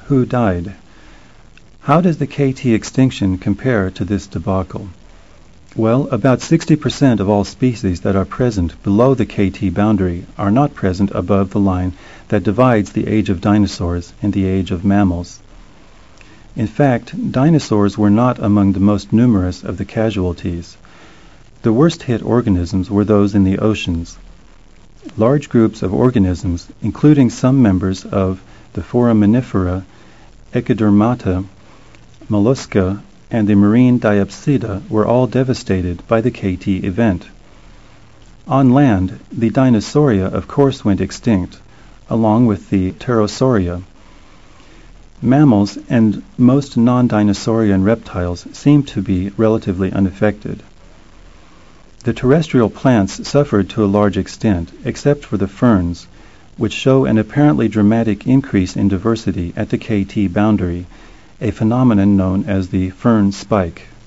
Who died? How does the KT extinction compare to this debacle? Well, about 60% of all species that are present below the KT boundary are not present above the line that divides the age of dinosaurs and the age of mammals. In fact, dinosaurs were not among the most numerous of the casualties. The worst hit organisms were those in the oceans. Large groups of organisms, including some members of the Foraminifera, Echinodermata, Mollusca, and the marine Diapsida, were all devastated by the KT event. On land, the Dinosauria of course went extinct, along with the Pterosauria. Mammals and most non-dinosaurian reptiles seem to be relatively unaffected. The terrestrial plants suffered to a large extent, except for the ferns, which show an apparently dramatic increase in diversity at the KT boundary, a phenomenon known as the fern spike.